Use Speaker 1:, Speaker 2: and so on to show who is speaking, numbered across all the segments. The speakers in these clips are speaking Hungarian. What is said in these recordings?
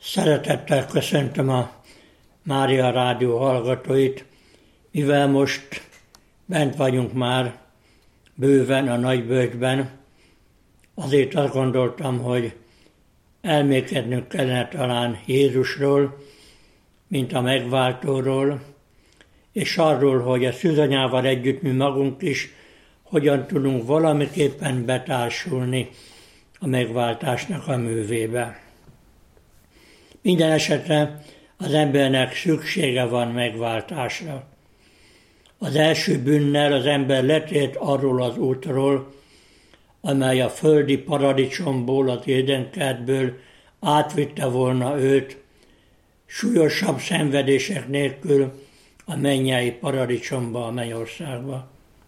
Speaker 1: Szeretettel köszöntöm a Mária Rádió hallgatóit, mivel most bent vagyunk már bőven a Nagybölcsben, azért azt gondoltam, hogy elmékednünk kellene talán Jézusról, mint a megváltóról, és arról, hogy a szűzanyával együtt mi magunk is hogyan tudunk valamiképpen betársulni a megváltásnak a művébe. Minden esetre az embernek szüksége van megváltásra. Az első bűnnel az ember letért arról az útról, amely a földi paradicsomból, az Édenkertből átvitte volna őt súlyosabb szenvedések nélkül a mennyei paradicsomba, a mennyországba.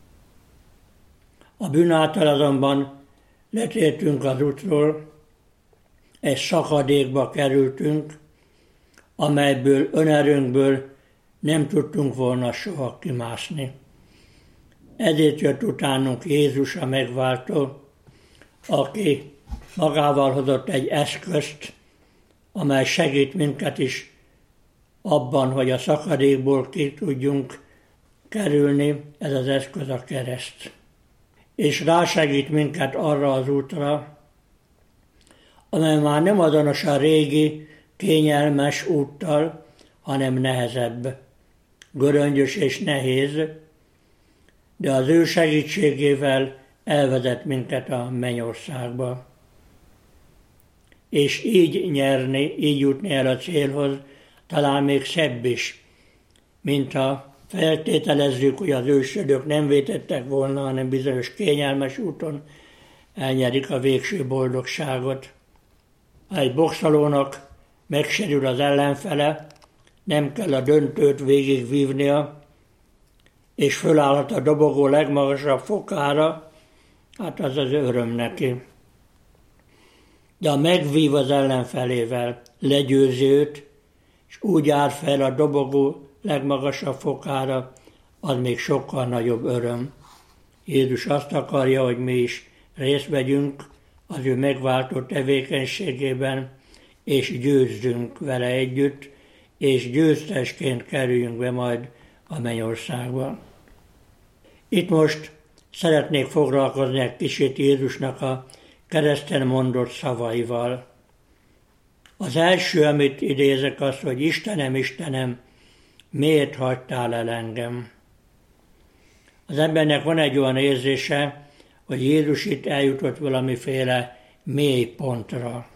Speaker 1: A bűn által azonban letértünk az útról, egy szakadékba kerültünk, amelyből önerőnkből nem tudtunk volna soha kimászni. Ezért jött utánunk Jézus a megváltó, aki magával hozott egy eszközt, amely segít minket is abban, hogy a szakadékból ki tudjunk kerülni, ez az eszköz a kereszt. És rásegít minket arra az útra, amely már nem azonos a régi, kényelmes úttal, hanem nehezebb, göröngyös és nehéz, de az ő segítségével elvezet minket a mennyországba. És így nyerni, így jutni el a célhoz, talán még szebb is, mint ha feltételezzük, hogy az ősödök nem vétettek volna, hanem bizonyos kényelmes úton elnyerik a végső boldogságot. Ha egy boxolónak megsérül az ellenfele, nem kell a döntőt végigvívnia, és fölállhat a dobogó legmagasabb fokára, hát az az öröm neki. De ha megvív az ellenfelével, legyőzi őt, és úgy áll fel a dobogó legmagasabb fokára, az még sokkal nagyobb öröm. Jézus azt akarja, hogy mi is részt vegyünk az ő megváltó tevékenységében, és győzzünk vele együtt, és győztesként kerüljünk be majd a mennyországba. Itt most szeretnék foglalkozni egy kicsit Jézusnak a kereszten mondott szavaival. Az első, amit idézek, az, hogy Istenem, Istenem, miért hagytál el engem? Az embernek van egy olyan érzése, hogy Jézus itt eljutott valamiféle mély pontra.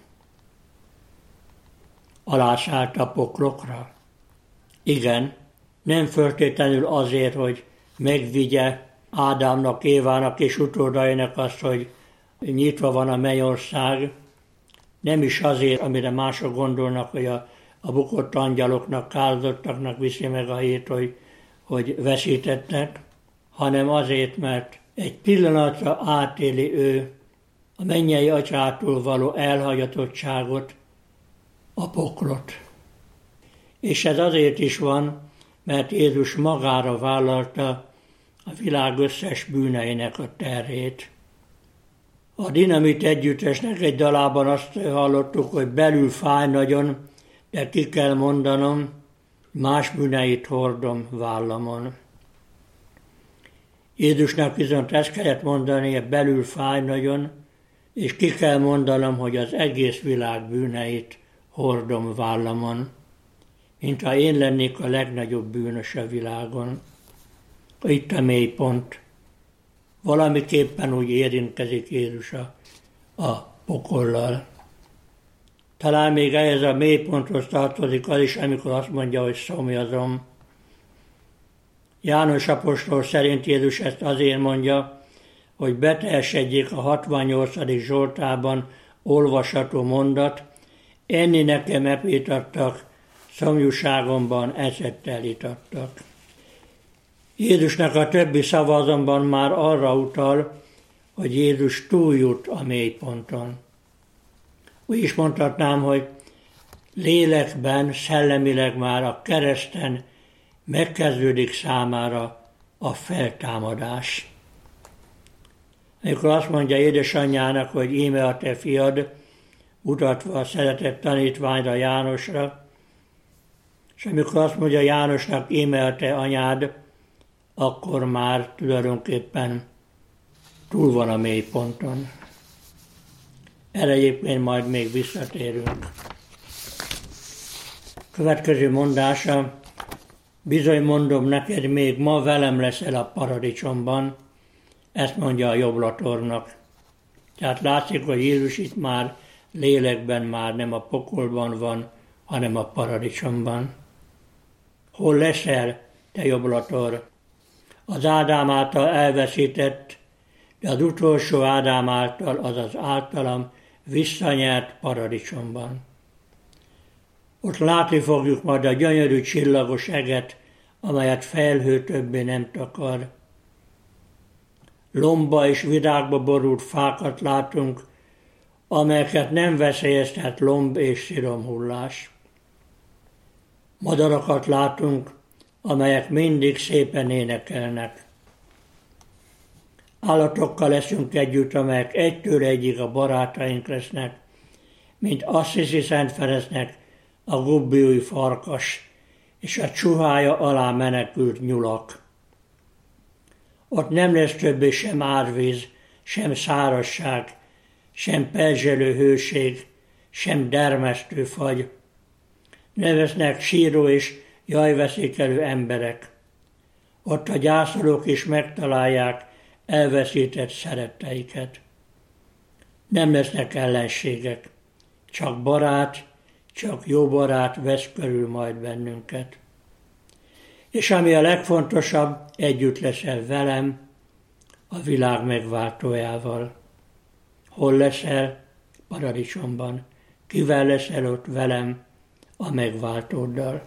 Speaker 1: Alászállt a poklokra. Igen, nem föltétlenül azért, hogy megvigye Ádámnak, Évának és utódainak azt, hogy nyitva van a mennyország, nem is azért, amire mások gondolnak, hogy a bukott angyaloknak, kározottaknak viszi meg a hírt, hogy veszítettek, hanem azért, mert egy pillanatra átéli ő a mennyei atyától való elhagyatottságot, a poklot. És ez azért is van, mert Jézus magára vállalta a világ összes bűneinek a terhét. A Dinamit együttesnek egy dalában azt hallottuk, hogy belül fáj nagyon, de ki kell mondanom, más bűneit hordom vállamon. Jézusnak viszont ezt kellett mondani, hogy belül fáj nagyon, és ki kell mondanom, hogy az egész világ bűneit hordom vállamon, mintha én lennék a legnagyobb bűnös a világon. Itt a mélypont. Valamiképpen úgy érintkezik Jézus a pokollal. Talán még ehhez a mélyponthoz tartozik az is, amikor azt mondja, hogy szomjazom. János apostol szerint Jézus ezt azért mondja, hogy beteljesedjék a 68. Zsoltárban olvasható mondat, enni nekem epítattak, szomjúságomban eszettel itattak. Jézusnak a többi szava azonban már arra utal, hogy Jézus túljut a mélyponton. Úgy is mondhatnám, hogy lélekben, szellemileg már a kereszten megkezdődik számára a feltámadás. Amikor azt mondja édesanyjának, hogy íme a te fiad, mutatva a szeretett tanítványra, Jánosra, és amikor azt mondja Jánosnak, íme a te anyád, akkor már tulajdonképpen túl van a mélyponton. Erre egyébként majd még visszatérünk. Következő mondása, bizony mondom neked, még ma velem leszel a paradicsomban, ezt mondja a jobblatornak. Tehát látszik, hogy Jézus itt már lélekben már nem a pokolban van, hanem a paradicsomban. Hol leszel, te jobblator? Az Ádám által elveszített, de az utolsó Ádám által, azaz általam visszanyert paradicsomban. Ott látni fogjuk majd a gyönyörű csillagos eget, amelyet felhő többé nem takar. Lomba és virágba borult fákat látunk, amelyeket nem veszélyeztet lomb és sziromhullás. Madarakat látunk, amelyek mindig szépen énekelnek. Állatokkal leszünk együtt, amelyek egytől egyig a barátaink lesznek, mint Assisi Szent Ferencnek a gubbiúj farkas és a csuhája alá menekült nyulak. Ott nem lesz többé sem árvíz, sem szárazság, sem perzselő hőség, sem dermesztő fagy. Ne lesznek síró és jajveszékelő emberek. Ott a gyászolók is megtalálják elveszített szeretteiket. Nem lesznek ellenségek, csak barát, csak jó barát vesz körül majd bennünket. És ami a legfontosabb, együtt leszel velem, a világ megváltójával. Hol leszel? Paradicsomban. Kivel leszel ott velem? A megváltóddal.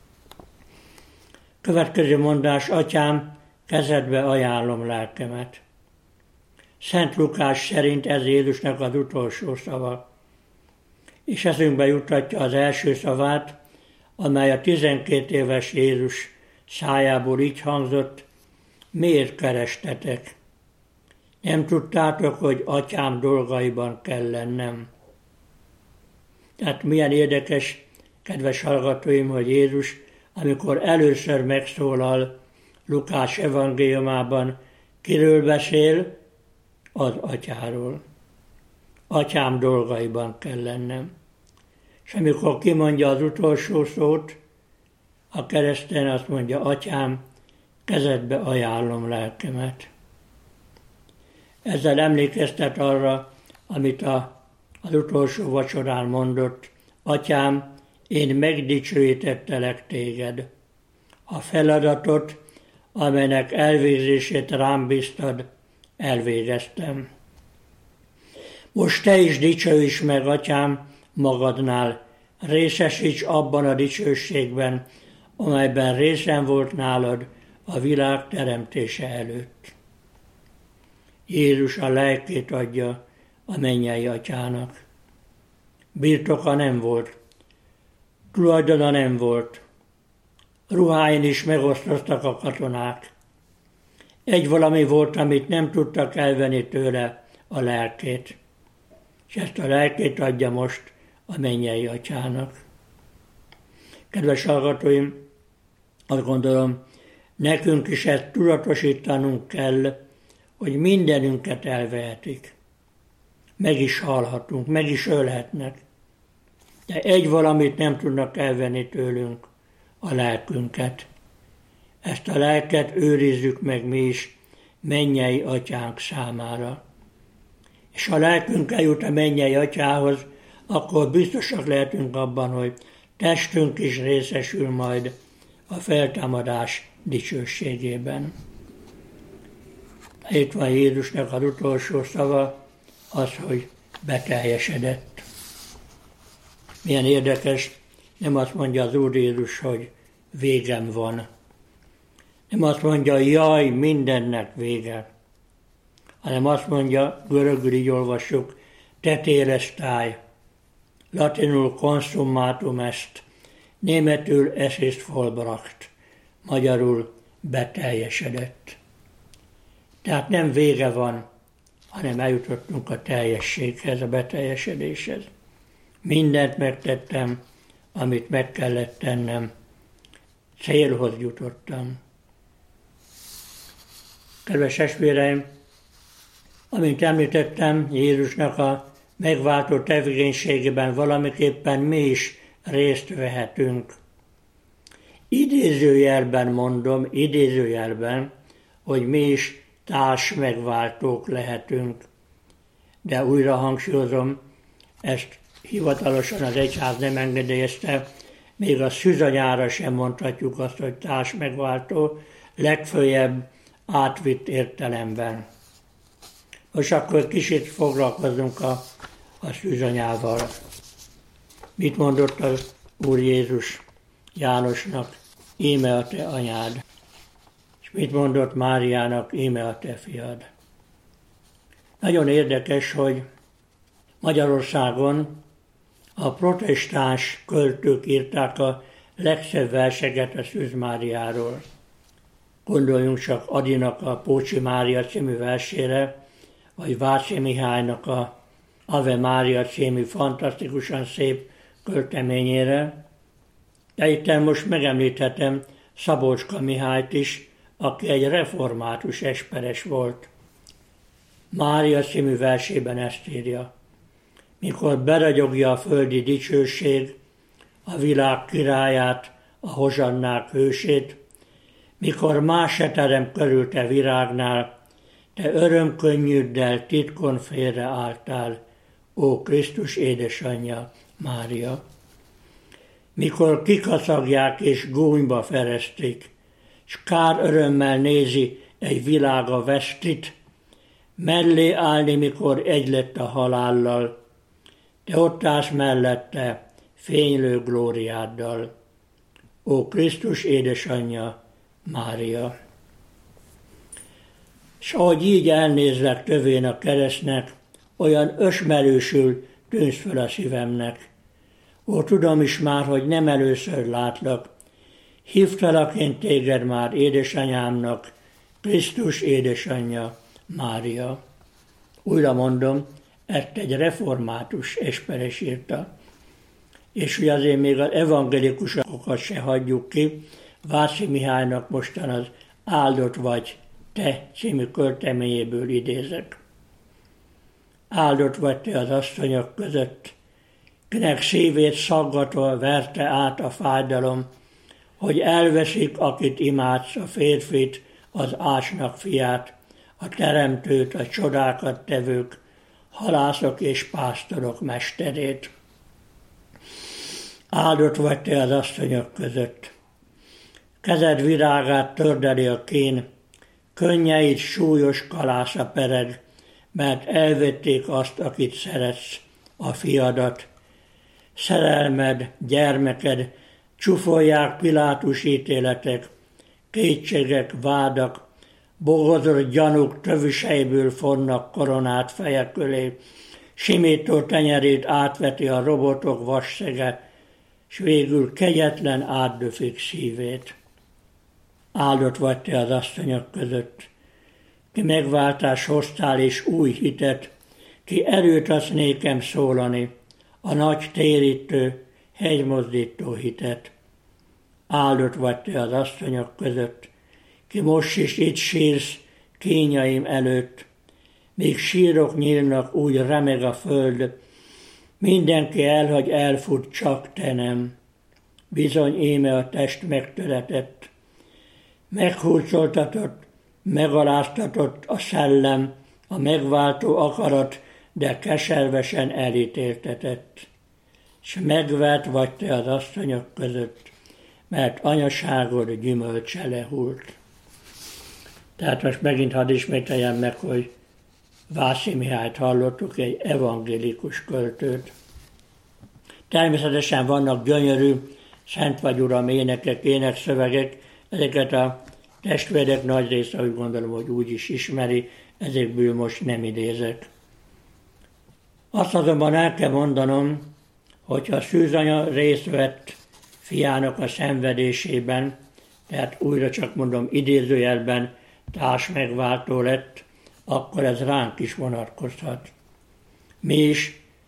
Speaker 1: Következő mondás, atyám, kezedbe ajánlom lelkemet. Szent Lukás szerint ez Jézusnak az utolsó szava. És eszünkbe juttatja az első szavát, amely a 12 éves Jézus szájából így hangzott, miért kerestetek? Nem tudtátok, hogy atyám dolgaiban kell lennem. Tehát milyen érdekes, kedves hallgatóim, hogy Jézus, amikor először megszólal Lukás evangéliumában, kiről beszél? Az atyáról. Atyám dolgaiban kell lennem. És amikor kimondja az utolsó szót, a kereszten azt mondja, atyám, kezedbe ajánlom lelkemet. Ezzel emlékeztet arra, amit az utolsó vacsorán mondott, atyám, én megdicsőítettelek téged. A feladatot, amelynek elvégzését rám bíztad, elvégeztem. Most te is dicsőíts meg, atyám, magadnál, részesíts abban a dicsőségben, amelyben részem volt nálad a világ teremtése előtt. Jézus a lelkét adja a mennyei atyának. Birtoka nem volt, tulajdona nem volt, ruháin is megosztoztak a katonák. Egy valami volt, amit nem tudtak elvenni tőle, a lelkét. És ezt a lelkét adja most a mennyei atyának. Kedves hallgatóim, azt gondolom, nekünk is ezt tudatosítanunk kell, hogy mindenünket elvehetik. Meg is halhatunk, meg is ölhetnek. De egy valamit nem tudnak elvenni tőlünk, a lelkünket. Ezt a lelket őrizzük meg mi is mennyei atyánk számára. És ha a lelkünk eljut a mennyei atyához, akkor biztosak lehetünk abban, hogy testünk is részesül majd a feltámadás dicsőségében. Itt van Jézusnak az utolsó szava, az, hogy beteljesedett. Milyen érdekes, nem azt mondja az Úr Jézus, hogy végem van. Nem azt mondja, jaj, mindennek vége. Hanem azt mondja, görögül így olvassuk, tetelestai, latinul consummatum est, németül es ist vollbracht, magyarul beteljesedett. Tehát nem vége van, hanem eljutottunk a teljességhez, a beteljesedéshez. Mindent megtettem, amit meg kellett tennem. Célhoz jutottam. Kedves testvéreim, amint említettem, Jézusnak a megváltó tevékenységében valamiképpen mi is részt vehetünk. Idézőjelben mondom, hogy mi is társ megváltók lehetünk. De újra hangsúlyozom, ezt hivatalosan az egyház nem engedélyezte, még a szűzanyára sem mondhatjuk azt, hogy társ megváltó, legföljebb átvitt értelemben. Most akkor kicsit foglalkozunk a szűzanyával. Mit mondott az Úr Jézus Jánosnak? Íme a te anyád. És mit mondott Máriának? Íme a te fiad. Nagyon érdekes, hogy Magyarországon a protestáns költők írták a legszebb verseket a Szűz Máriáról. Gondoljunk csak Adinak a Pócsi Mária című versére, vagy Váci Mihálynak a Ave Mária című fantasztikusan szép költeményére. De itt most megemlíthetem Szabolcska Mihályt is, aki egy református esperes volt. Mária című versében ezt írja: mikor beragyogja a földi dicsőség, a világ királyát, a hozsannák hősét, mikor más se terem körülte virágnál, te örömkönnyűddel titkon félreálltál, ó Krisztus édesanyja, Mária. Mikor kikacagják és gúnyba feresztik, s kár örömmel nézi egy világ a vesztit, mellé állni, mikor egy lett a halállal, te ott állsz mellette, fénylő glóriáddal, ó Krisztus édesanyja, Mária. S ahogy így elnézlek tövén a keresztnek, olyan ösmerősül tűnsz föl a szívemnek. Ó, tudom is már, hogy nem először látlak, hívtalak én téged már édesanyámnak, Krisztus édesanyja, Mária. Újra mondom, ezt egy református esperes írta. És hogy azért még az evangelikusokat se hagyjuk ki, Váci Mihálynak mostan az Áldott vagy te című költeményéből idézek. Áldott vagy te az asszonyok között, kinek szívét szaggatva verte át a fájdalom, hogy elveszik, akit imádsz, a férfit, az ácsnak fiát, a teremtőt, a csodákat tevők, halászok és pásztorok mesterét. Áldott vagy te az asszonyok között. Kezed virágát tördeli a kén, könnyeid súlyos kalásza pereg, mert elvették azt, akit szeretsz, a fiadat. Szerelmed, gyermeked, csúfolják Pilátus ítéletek, kétségek, vádak, bogozott gyanúk tövüseiből fonnak koronát feje köré, simító tenyerét átveti a robotok vasszege, s végül kegyetlen átdöfik szívét. Áldott vagy te az asszonyok között, ki megváltás hoztál és új hitet, ki erőt adsz nékem szólani, a nagy térítő, hegymozdító hitet. Áldott vagy te az asszonyok között, ki most is itt sírsz kínjaim előtt, míg sírok nyílnak, úgy remeg a föld, mindenki elhagy, elfut, csak te nem. Bizony íme a test megtöretett, meghurcoltatott, megaláztatott a szellem, a megváltó akarat, de keservesen elítéltetett. S megvert vagy te az asszonyok között, mert anyaságod gyümölcse lehult. Tehát most megint hadd ismételjem meg, hogy Váci Mihályt hallottuk, egy evangélikus költőt. Természetesen vannak gyönyörű, Szent vagy Uram énekek, énekszövegek, ezeket a testvérek nagy része úgy gondolom, hogy úgy is ismeri, ezekből most nem idézek. Azt azonban el kell mondanom, hogyha a szűzanya részt vett fiának a szenvedésében, tehát újra csak mondom idézőjelben társ megváltó lett, akkor ez ránk is vonatkozhat. Mi is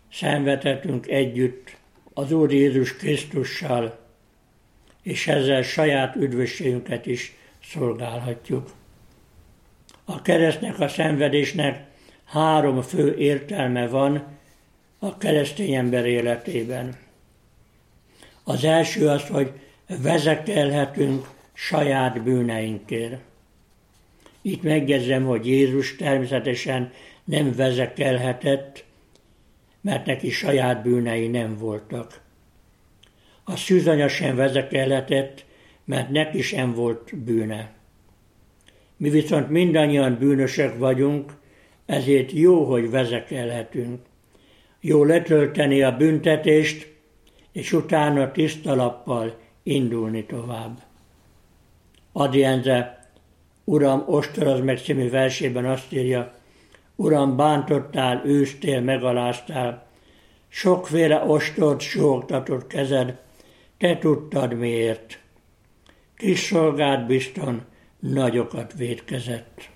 Speaker 1: szenvedhetünk együtt az Úr Jézus Krisztussal, és ezzel saját üdvösségünket is szolgálhatjuk. A keresztnek, a szenvedésnek 3 fő értelme van a keresztény ember életében. Az első az, hogy vezekelhetünk saját bűneinkért. Itt megjegyzem, hogy Jézus természetesen nem vezekelhetett, mert neki saját bűnei nem voltak. A szűzanya sem vezekelhetett, mert neki sem volt bűne. Mi viszont mindannyian bűnösök vagyunk, ezért jó, hogy vezekelhetünk. Jó letölteni a büntetést, és utána tiszta lappal indulni tovább. Adi Endre Uram, ostorozd meg című versében azt írja: Uram, bántottál, űztél, megaláztál, sokféle ostort suhogtatott kezed, te tudtad miért. Kis szolgád bizton nagyokat vétkezett.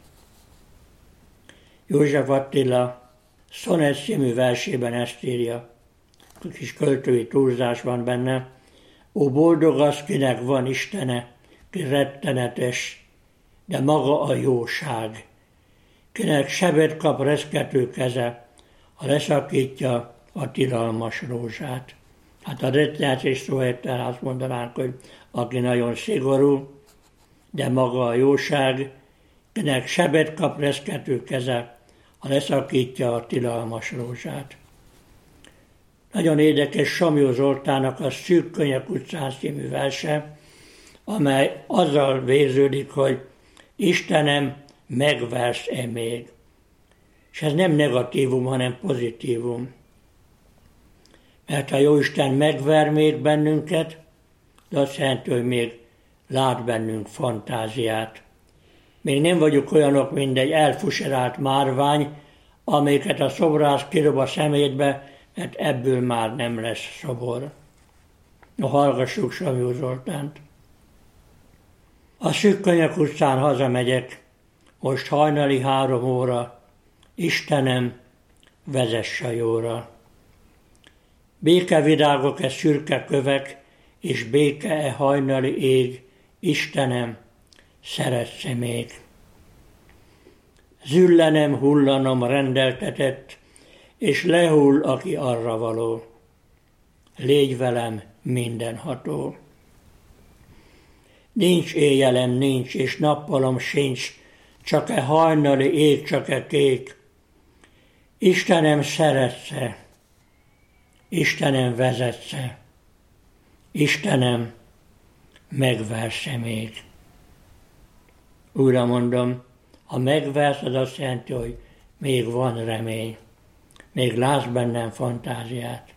Speaker 1: József Attila Szonett című versében ezt írja, kis költői túlzás van benne: Ó, boldog az, kinek van Istene, ki rettenetes, de maga a jóság, kinek sebet kap reszkető keze, ha leszakítja a tilalmas rózsát. Hát a rettenetes szó helyett azt mondanánk, hogy aki nagyon szigorú, de maga a jóság, kinek sebet kap reszkető keze, ha leszakítja a tilalmas rózsát. Nagyon érdekes Somlyó Zoltánnak a Szűk Könnyek utcán című verse, amely azzal végződik, hogy Istenem, megversz-e még? És ez nem negatívum, hanem pozitívum. Mert a Jóisten megver még bennünket, de azt jelenti, hogy még lát bennünk fantáziát. Még nem vagyunk olyanok, mint egy elfuserált márvány, amelyiket a szobrász kidob a szemétbe, mert ebből már nem lesz szobor. Hallgassuk Somlyó Zoltánt. A Szűk Könnyek utcán hazamegyek, most hajnali 3 óra, Istenem, vezess a jóra. Békevirágok-e szürke kövek, és béke-e hajnali ég, Istenem, szeretsz-e még? Züllenem, hullanom rendeltetett, és lehull, aki arra való. Légy velem mindenható. Nincs éjjelem, nincs, és nappalom sincs, csak-e hajnali ég, csak-e kék. Istenem, szeretsz-e? Istenem, vezetsz-e? Istenem, megversz-e még? Újra mondom, ha megversz, az azt jelenti, hogy még van remény. Még látsz bennem fantáziát.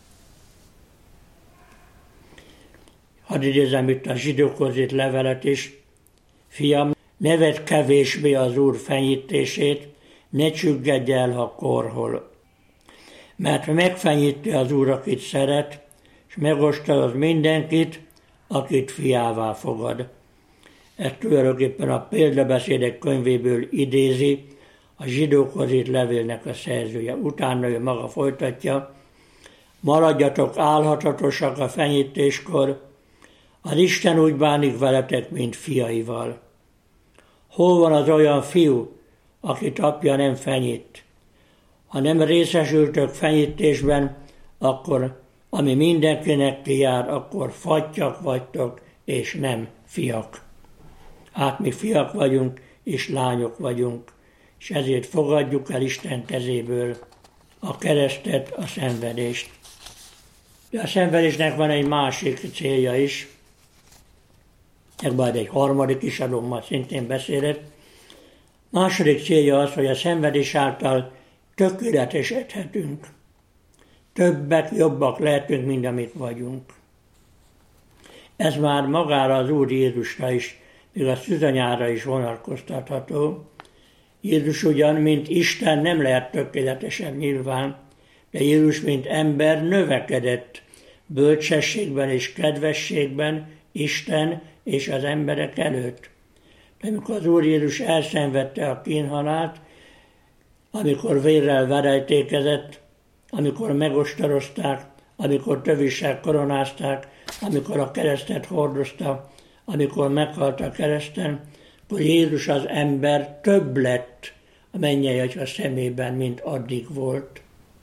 Speaker 1: Hadd idézem itt a zsidókhoz írt levelet is. Fiam, ne vedd kevésbé az Úr fenyítését, ne csüggedj el, ha korhol. Mert megfenyíti az Úr, akit szeret, és megostoroz mindenkit, akit fiává fogad. Ezt tulajdonképpen a Példabeszédek könyvéből idézi a zsidókhoz írt levélnek a szerzője. Utána ő maga folytatja: maradjatok álhatatosak a fenyítéskor, az Isten úgy bánik veletek, mint fiaival. Hol van az olyan fiú, akit apja nem fenyít? Ha nem részesültök fenyítésben, akkor, ami mindenkinek jár, akkor fattyak vagytok, és nem fiak. Hát mi fiak vagyunk, és lányok vagyunk, és ezért fogadjuk el Isten kezéből a keresztet, a szenvedést. De a szenvedésnek van egy másik célja is, meg majd egy harmadik is, majd szintén beszélek. Második célja az, hogy a szenvedés által tökéletesedhetünk. Többek, jobbak lehetünk, mint amit vagyunk. Ez már magára az Úr Jézusra is, még a szűzanyára is vonatkoztatható. Jézus ugyan, mint Isten nem lehet tökéletesebb nyilván, de Jézus, mint ember növekedett bölcsességben és kedvességben Isten és az emberek előtt. De amikor az Úr Jézus elszenvedte a kínhalált, amikor vérrel verejtékezett, amikor megostorozták, amikor tövissel koronázták, amikor a keresztet hordozta, amikor meghalt a kereszten, akkor Jézus az ember több lett a mennyei Atya szemében, mint addig volt.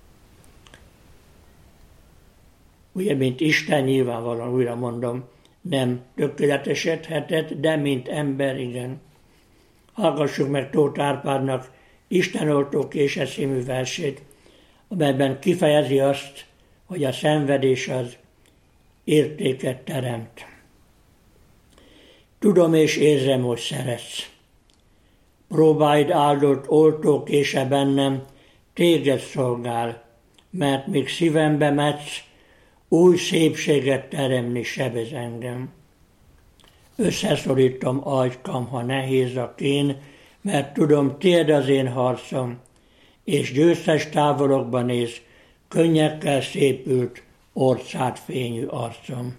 Speaker 1: Ugye, mint Isten nyilvánvalóan, újra mondom, nem tökéletesedhetett, de mint ember, igen. Hallgassuk meg Tóth Árpádnak Istenoltó kése című versét, amelyben kifejezi azt, hogy a szenvedés az értéket teremt. Tudom és érzem, hogy szeretsz. Próbáid áldott oltókése bennem, téged szolgál, mert még szívembe metsz, új szépséget teremni sebez engem. Összeszorítom ajkam, ha nehéz a kén, mert tudom, tiéd az én harcom, és győztes távolokba néz, könnyekkel szépült, orcát fényű arcom.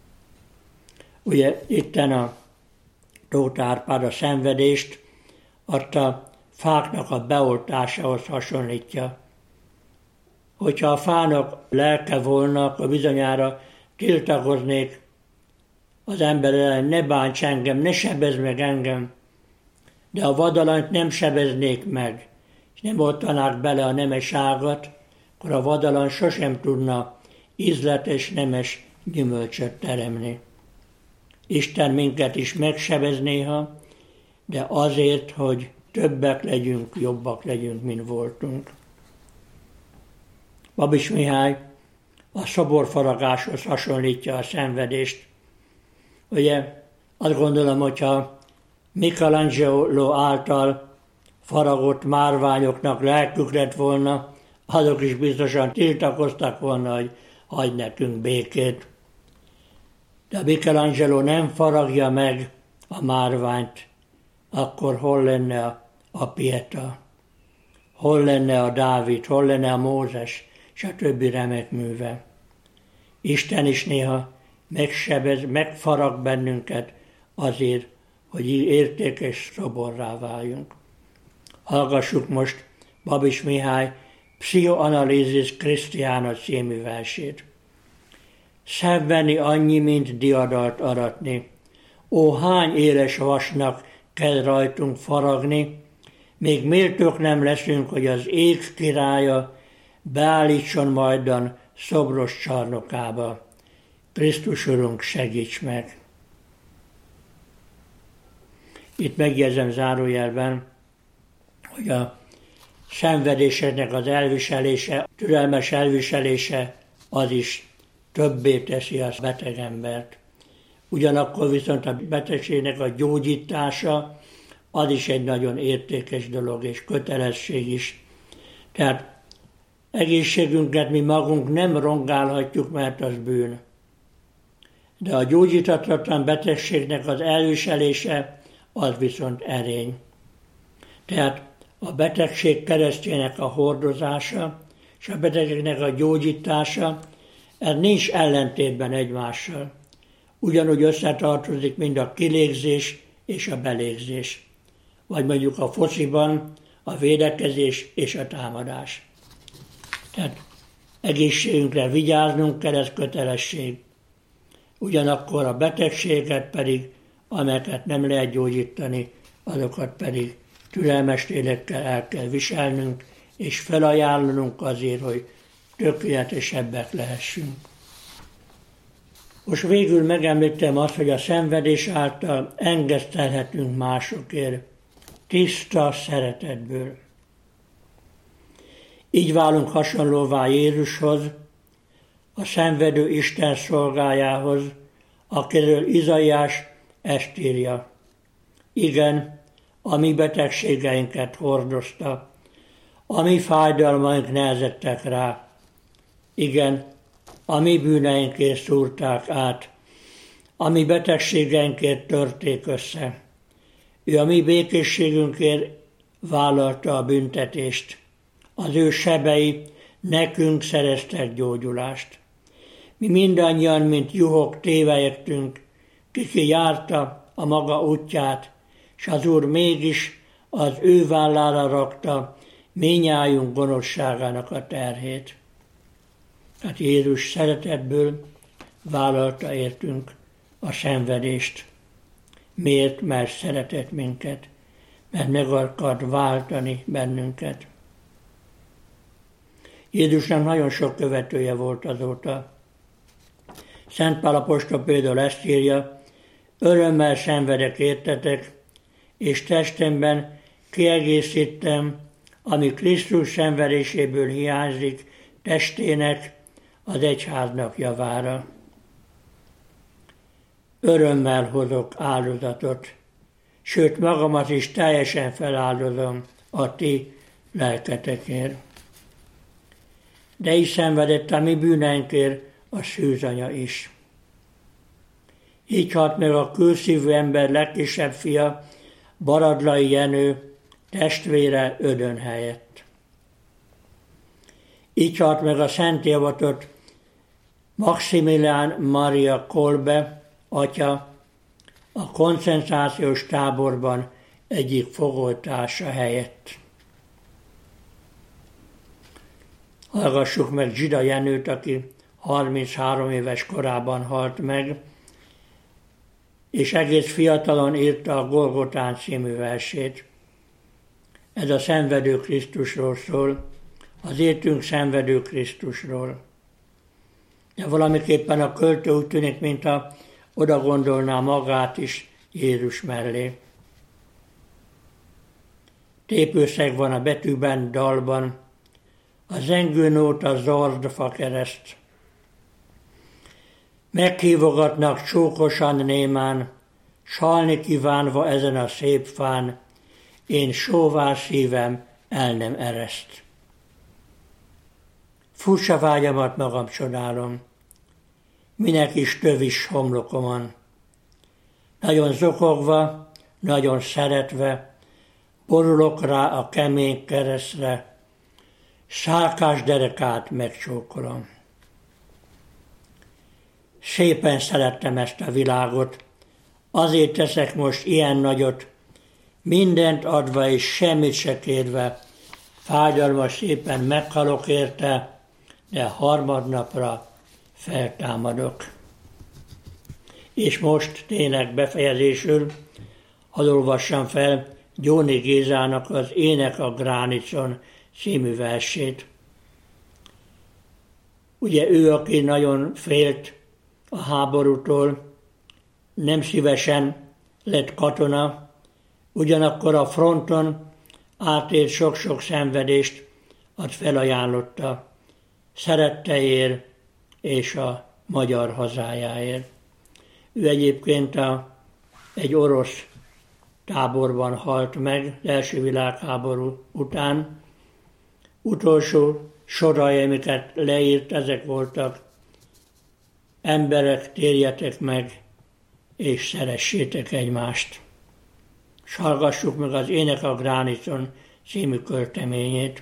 Speaker 1: Ugye itten a Tóth Árpád a szenvedést azt a fáknak a beoltásához hasonlítja. Hogyha a fának lelke volna, akkor bizonyára tiltakoznék az ember ellen, ne bánts engem, ne sebezd meg engem, de a vadalanyt nem sebeznék meg, és nem oltanák bele a nemes ágat, akkor a vadalany sosem tudna ízletes, nemes gyümölcsöt teremni. Isten minket is megsebez néha, de azért, hogy többek legyünk, jobbak legyünk, mint voltunk. Babis Mihály a szoborfaragáshoz hasonlítja a szenvedést. Ugye azt gondolom, hogyha Michelangelo által faragott márványoknak lelkük lett volna, azok is biztosan tiltakoztak volna, hogy hagyj nekünk békét. De Michelangelo nem faragja meg a márványt, akkor hol lenne a Pieta, hol lenne a Dávid, hol lenne a Mózes, és a többi remek műve. Isten is néha megsebez, megfarag bennünket azért, hogy értékes szoborrá váljunk. Hallgassuk most Babis Mihály Pszichoanalízis Christiana című versét. Szenvedni annyi, mint diadalt aratni. Ó, hány éles vasnak kell rajtunk faragni, még méltók nem leszünk, hogy az ég királya beállítson majdan szobros csarnokába. Krisztus Urunk, segíts meg! Itt megjegyzem zárójelben, hogy a szenvedéseknek az elviselése, türelmes elviselése, az is többé teszi a beteg embert. Ugyanakkor viszont a betegségnek a gyógyítása, az is egy nagyon értékes dolog és kötelesség is. Tehát egészségünket mi magunk nem rongálhatjuk, mert az bűn. De a gyógyíthatatlan betegségnek az elviselése, az viszont erény. Tehát a betegség keresztjének a hordozása és a betegeknek a gyógyítása, ez nincs ellentétben egymással. Ugyanúgy összetartozik, mind a kilégzés és a belégzés. Vagy mondjuk a fociban a védekezés és a támadás. Tehát egészségünkre vigyáznunk kell, ez kötelesség. Ugyanakkor a betegséget pedig, amelyeket nem lehet gyógyítani, azokat pedig türelmes lélekkel el kell viselnünk, és felajánlanunk azért, hogy tökéletesebbek lehessünk. Most végül megemlítem azt, hogy a szenvedés által engesztelhetünk másokért, tiszta szeretetből. Így válunk hasonlóvá Jézushoz, a szenvedő Isten szolgájához, akiről Izaiás ezt írja. Igen, a mi betegségeinket hordozta, a mi fájdalmaink nehezettek rá. Igen, a mi bűneinkért szúrták át, a mi betegségeinkért törték össze. Ő a mi békességünkért vállalta a büntetést. Az ő sebei nekünk szereztek gyógyulást. Mi mindannyian, mint juhok tévejektünk, kiki járta a maga útját, és az Úr mégis az ő vállára rakta minnyájunk gonoszságának a terhét. Hát Jézus szeretetből vállalta értünk a szenvedést. Miért? Mert szeretett minket, mert meg akart váltani bennünket. Jézusnak nagyon sok követője volt azóta. Szent Pál apostol például ezt írja: örömmel szenvedek értetek, és testemben kiegészítem, ami Krisztus szenvedéséből hiányzik testének, az egyháznak javára. Örömmel hozok áldozatot, sőt magamat is teljesen feláldozom a ti lelketekért. De is szenvedett a mi bűneinkért a szűzanya is. Így halt meg a kőszívű ember legkisebb fia, Baradlai Jenő, testvére Ödön helyett. Így halt meg a szenté avatott Maximilián Maria Kolbe, atya, a koncentrációs táborban egyik fogolttársa helyett. Hallgassuk meg Zsida Jenőt, aki 33 éves korában halt meg, és egész fiatalon írta a Golgotán című versét. Ez a szenvedő Krisztusról szól, az értünk szenvedő Krisztusról. De valamiképpen a költő úgy tűnik, mintha oda gondolná magát is Jézus mellé. Tépőszeg van a betűben, dalban, a zengő nóta zordfa kereszt. Meghívogatnak csókosan némán, salni kívánva ezen a szép fán, én sóvá szívem el nem ereszt. Furcsa vágyamat magam csodálom, minek is tövis homlokomon. Nagyon zokogva, nagyon szeretve, borulok rá a kemény keresztre, sálkás derekát megcsókolom. Szépen szerettem ezt a világot, azért teszek most ilyen nagyot, mindent adva és semmit se kérve, fájdalmas szépen meghalok érte, de harmadnapra feltámadok. És most tényleg befejezésül hadd olvassam fel Gyóni Gézának az Ének a Gránicon című versét. Ugye ő, aki nagyon félt a háborútól, nem szívesen lett katona, ugyanakkor a fronton átélt sok-sok szenvedést, azt felajánlotta szeretteiért és a magyar hazájáért. Ő egyébként egy orosz táborban halt meg az első világháború után. Utolsó sorai, amiket leírt, ezek voltak: emberek, térjetek meg, és szeressétek egymást. S hallgassuk meg az Ének a Gránicon című költeményét.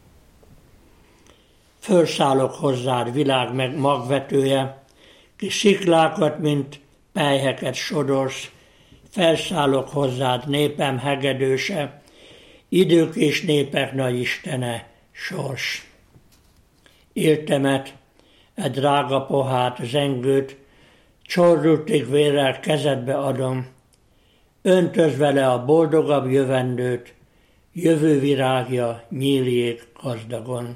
Speaker 1: Fölszállok hozzád, világ magvetője, ki sziklákat, mint pelyheket sodorsz, felszállok hozzád, népem hegedőse, idők és népek nagy istene, sors. Éltemet, e drága pohát, zengőt, csordultig vérrel kezedbe adom, öntöz vele a boldogabb jövendőt, jövő virágja nyíljék gazdagon.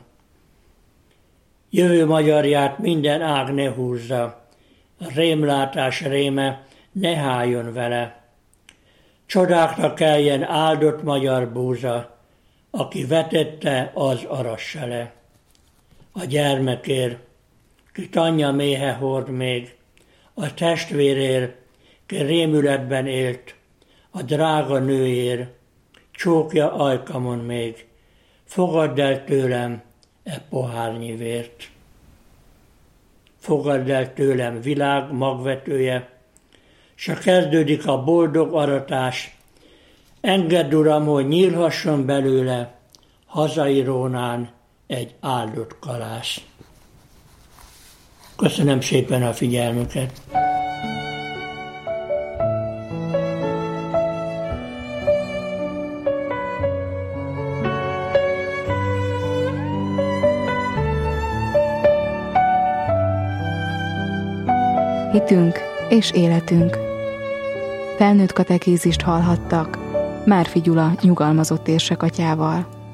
Speaker 1: Jövő magyarját minden ág ne húzza, rémlátás réme ne háljon vele. Csodákra keljen áldott magyar búza, aki vetette, az arassa le. A gyermekért, kit anyja méhe hord még, a testvérért, ki rémületben élt, a drága nőért, csókja ajkamon még, fogadd el tőlem e pohárnyi vért. Fogadd el tőlem, világ magvetője, s kezdődik a boldog aratás, engedd, Uram, hogy nyílhasson belőle hazai rónán egy áldott kalász. Köszönöm szépen a figyelmüket!
Speaker 2: hitünk és életünk. Felnőtt katekézist hallhattak Márfi Gyula nyugalmazott érsekatyával.